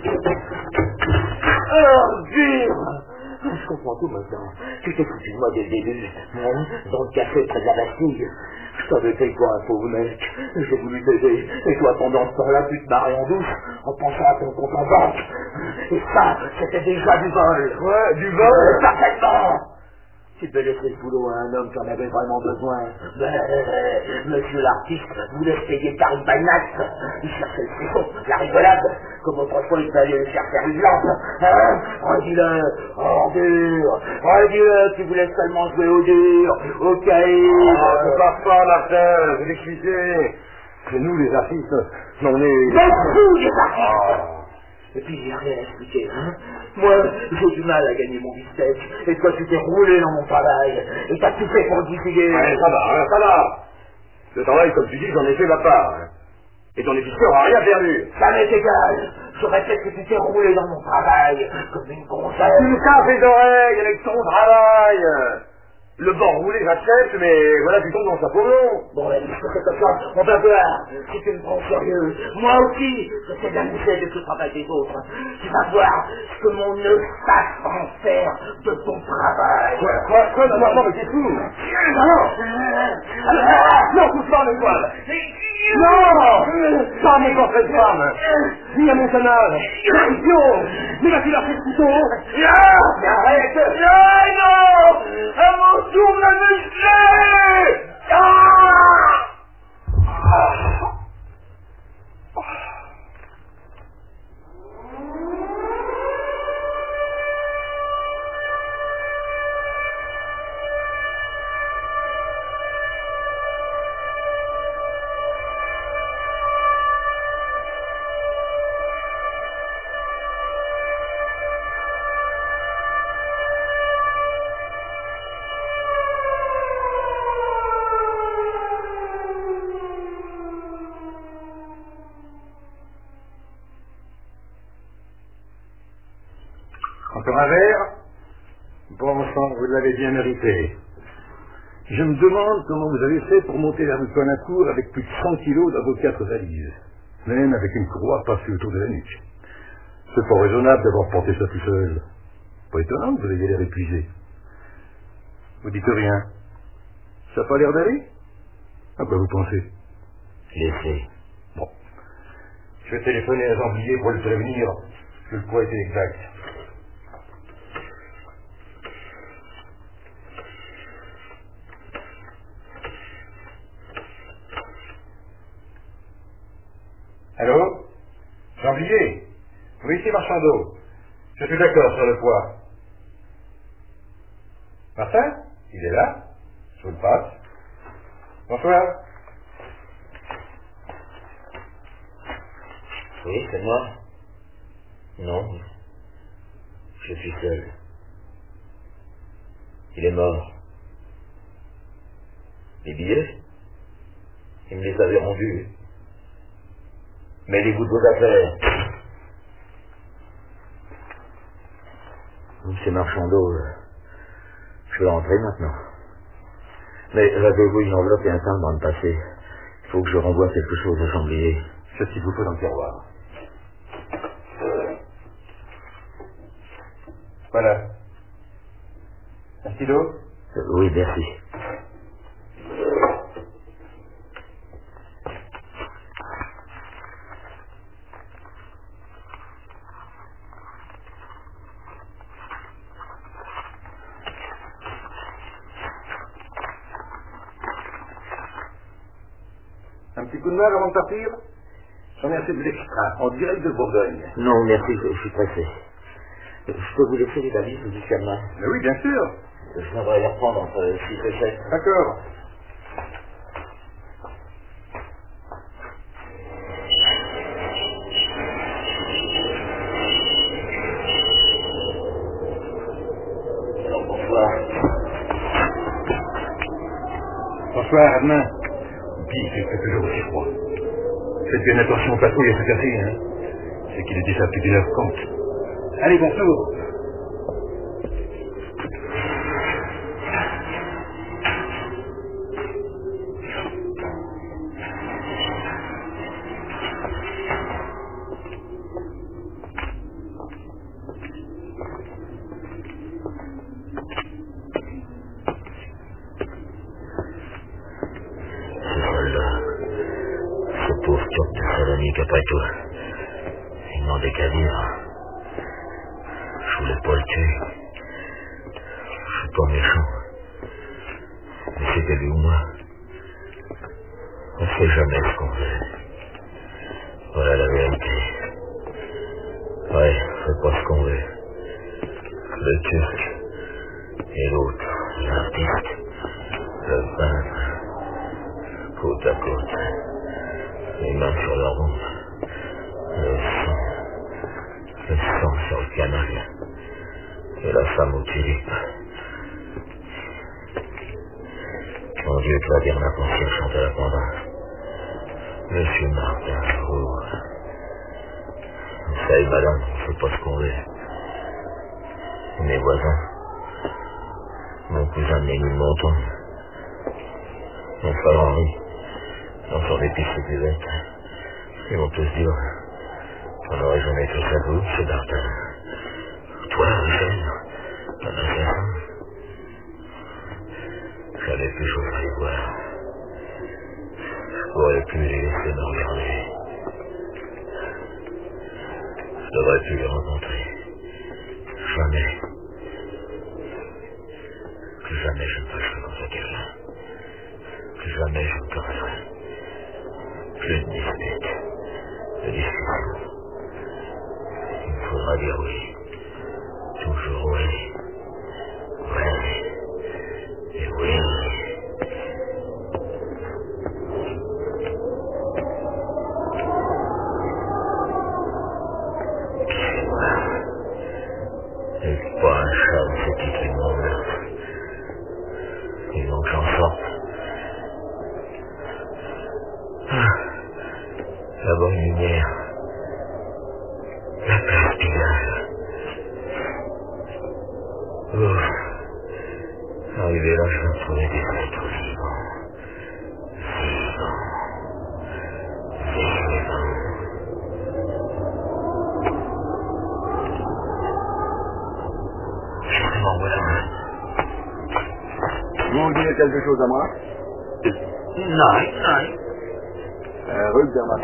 Ordure. Je comprends tout maintenant. Tu t'es foutu de moi dès le début, hein, dans le café près de la Bastille. Je t'avais fait quoi, un pauvre mec? J'ai voulu t'aider, et toi, pendant ce temps-là, tu te marrais en douce, en pensant à ton compte en banque. Et ça, c'était déjà du vol. Ouais, du vol? Parfaitement. Tu peux laisser le boulot à un homme qui en avait vraiment besoin. Monsieur l'artiste voulait se payer Paris by Night. Il cherchait le frisson, la rigolade. Comme autrefois il fallait le faire faire une lampe. Hein? Redis-le, redis-le, tu voulais seulement jouer au dur, au caïd. Ne passe pas, Martin, je l'ai expliqué. C'est nous les artistes, on est... Mais vous les artistes. Et puis j'ai rien à expliquer, hein. Moi, j'ai du mal à gagner mon bistec, et toi tu t'es roulé dans mon travail, et t'as tout fait pour le dissimuler. Ouais, ça va. Le travail, comme tu dis, j'en ai fait ma part. Hein. Et ton épicier aura rien perdu. Ça m'est égal. Je répète que tu t'es roulé dans mon travail, comme une gonzesse. Tu me casses les oreilles avec ton travail. Le bord roulé, j'accepte, mais voilà, tu tombes dans sa peau long. Bon, ben, c'est comme ça, on va voir si tu me prends sérieux. Moi aussi, j'essaie d'amuser de ce travail des autres. Tu vas voir ce que mon nœud sache en faire de ton travail. Quoi, non, mais t'es fou. Non, touche pas à mes poils. Non, pas à mon portrait de femme, ni à mon canal. Idiot, mais vas-tu lâcher le couteau? Mais arrête. Non, à mon tour de m'amuser. Encore un verre? Bon sang, vous l'avez bien mérité. Je me demande comment vous avez fait pour monter la rue Colincourt avec plus de 100 kilos dans vos 4 valises. Même avec une croix passée autour de la nuque. C'est pas raisonnable d'avoir porté ça tout seul. Pas étonnant que vous ayez l'air épuisé. Vous dites rien. Ça n'a pas l'air d'aller? À quoi vous pensez? Laissez. Bon. Je vais téléphoner à Jamblier pour le prévenir que le poids était exact. Allô? Jamblier? Oui, c'est Marchando. Je suis d'accord sur le poids. Martin? Il est là? Je vous le passe. Bonsoir. Oui, c'est moi. Non, je suis seul. Il est mort. Les billets? Il me les avait rendus. Mêlez-vous de vos affaires. Monsieur Marchandeau, je vais rentrer maintenant. Mais avez-vous une enveloppe et un timbre à me passer? Il faut que je renvoie quelque chose au chambrier. C'est ce qu'il vous faut dans le tiroir. Voilà. Un stylo? Oui, merci. Un petit coup de main avant de partir? J'en ai assez de l'extra, en direct de Bourgogne. Non, merci, je suis pressé. Je peux vous laisser les valises jusqu'à demain? Mais oui, bien sûr. Je viendrai les reprendre entre 6 et 7. D'accord. Alors, bonsoir. Bonsoir, à demain. Puis, il fait toujours aussi froid. Faites bien attention aux patrouilles à ce café, hein. C'est qu'il est déjà plus d'une heure compte. Allez, bonjour. Ce pauvre Turc de Salonique, après tout, il demandait qu'à vivre. Je voulais pas le tuer. Je suis pas méchant. Mais c'était lui ou moi. On sait jamais ce qu'on veut. Voilà la vérité. Ouais, c'est pas ce qu'on veut. Le Turc et l'autre, l'artiste, le peintre, côte à côte, les mains sur leur ombre, le sang sur le canal, et la femme aux tulipes. Mon Dieu, que la dernière conscience chante à la pendant. Monsieur Martin, oh. Vous savez, madame, on fait pas ce qu'on veut. Mes voisins, mon cousin Némi Monton, mon frère Henri, dans son épicerie buvette, ils vont tous dire qu'on n'aurait jamais fait ça vous, c'est Martin. Toi, Eugène, un assassin. J'avais plus chose à les voir. J'aurais pu les laisser me regarder. Je devrais plus les rencontrer. Jamais. Plus jamais je ne passerai contre quelqu'un. Plus jamais je ne pleurerai. Plus de dispute, de discussion. Il me faudra dire oui. Toujours oui. Oui. Et oui. Et pas un chat de ce type qui m'emmerde. Il faut que j'en sorte. La bonne lumière. La place Pigalle. Arrivé là, je vais me trouver des êtres vivants. Vivants. Je m'envoie la main. Vous voulez quelque chose à moi? Non. Rue Dermat.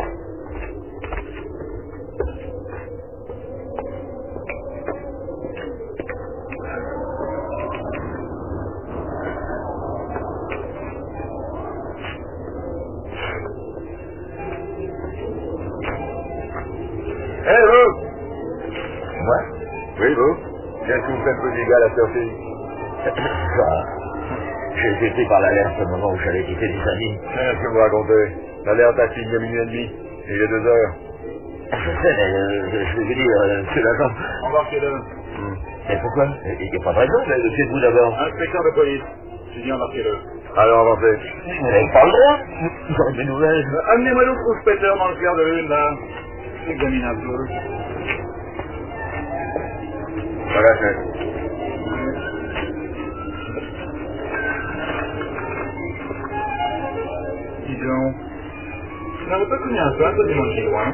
Hé, vous! Moi? Oui, vous? Qu'est-ce que vous faites, petit gars, la surfie? Ça. J'ai été pris par l'alerte au moment où j'allais quitter les amis. Qu'est-ce que vous racontez? L'alerte a fini à minuit et demi. Et il est 2 heures. Je sais, mais je vais vous dire, c'est l'agent. Embarquez-le. Mais pourquoi? Il n'y a pas de raison, mais qui êtes-vous d'abord? Inspecteur de police. J'ai dit embarquez-le. Alors, avancez. Elle parle droit. J'aurais des nouvelles. Amenez-moi l'autre prospecteur dans le clair de lune, là. Examine un peu. Voilà, chef. Dis donc. Tu n'avais pas connu un peintre du monde chinois?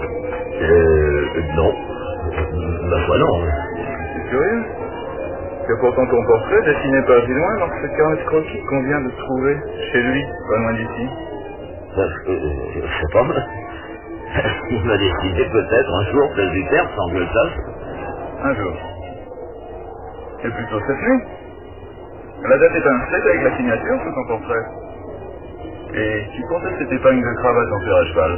Non. Ma foi, non. C'est curieux. Que pourtant ton portrait dessiné pas si loin dans ce carnet de croquis qu'on vient de trouver chez lui, pas loin d'ici. Je sais pas. Il m'a décidé peut-être un jour place du Terre sans que je le sache. Un jour. Et plutôt cette nuit. La date est un 7 avec la signature sous ton portrait. Et qui portait cette épingle de cravate en fer à cheval?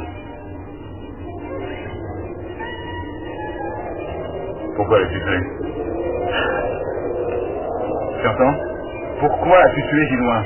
Pourquoi l'as-tu tué? Tu entends? Pourquoi as-tu tué Gilloin?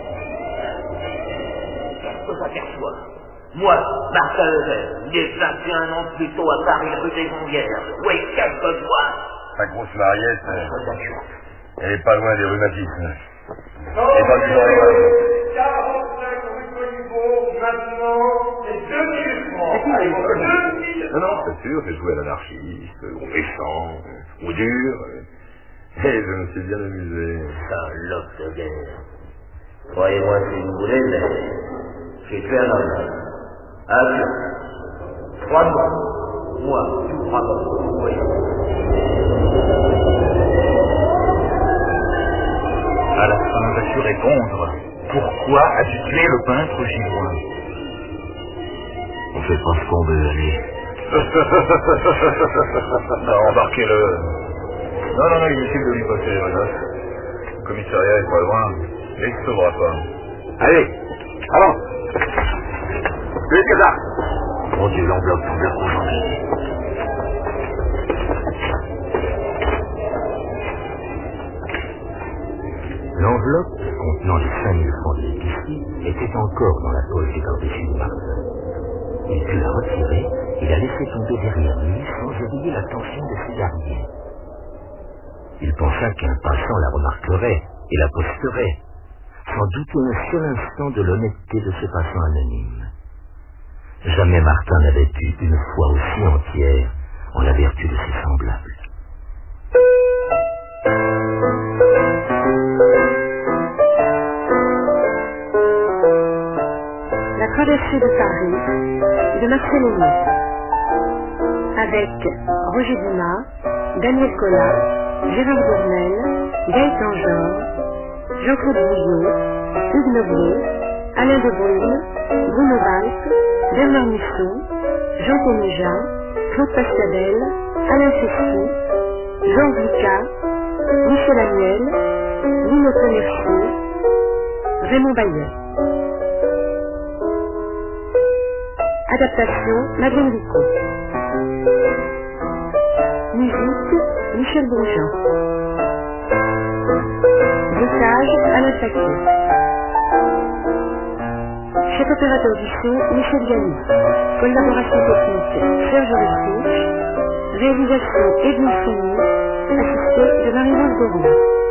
On s'aperçoit. Moi, Martin Levert, né 21 ans plus tôt à Paris, rue des Jonquières. Oui, qu'est-ce que je vois? Ta grosse Mariette, elle est pas loin des rhumatismes. Non, Et pas du genre. 45 rue Coliveau, maintenant, et 2000 francs. Non, c'est sûr, j'ai joué à l'anarchiste, au méchant, au dur. Et je me suis bien amusé. Salope de guerre. Croyez-moi si vous voulez, mais j'ai tué un homme. Un Turc. 3 mois. Moi, tout bravo. Oui. À la fin, vas-tu répondre? Pourquoi as-tu tué le peintre Gilloin? On fait pas ce qu'on veut, allez. Non, embarquez-le. Non, inutile de lui passer les menaces. Le commissariat est pas loin, et il ne sauvera pas. Allez, avance. Plus que ça. Mon Dieu, l'enveloppe semble aujourd'hui. L'enveloppe contenant les 5000 francs de l'épicerie était encore dans la poche du par-dessus de Martin. Il put la retirer et la laisser tomber derrière lui sans éveiller l'attention de ses gardiens. Il pensa qu'un passant la remarquerait et la posterait, sans douter un seul instant de l'honnêteté de ce passant anonyme. Jamais Martin n'avait eu une foi aussi entière en la vertu de ses semblables. La traversée de Paris de Marcel Aimé avec Roger Dumas, Daniel Collat, Gérard Bournel, Gaëtan Genre, Jean-Claude Bouillot, Hugues Noblier, Alain de Brune, Bruno Valls, Bernard Musso, Jean Ténéja, Claude Pascadel, Alain Fessy, Georges Lucas, Michel Amiel, Lino Commercier, Raymond Bayet. Adaptation Madeleine Vicot. Musique Michel Bourgeon. Bruitage Alain Sakier. Chef opérateur du son Michel Gagny. Collaboration technique Serge Restouche. Réalisation Edmond Fournier. Assisté de Marie-Rose Goron.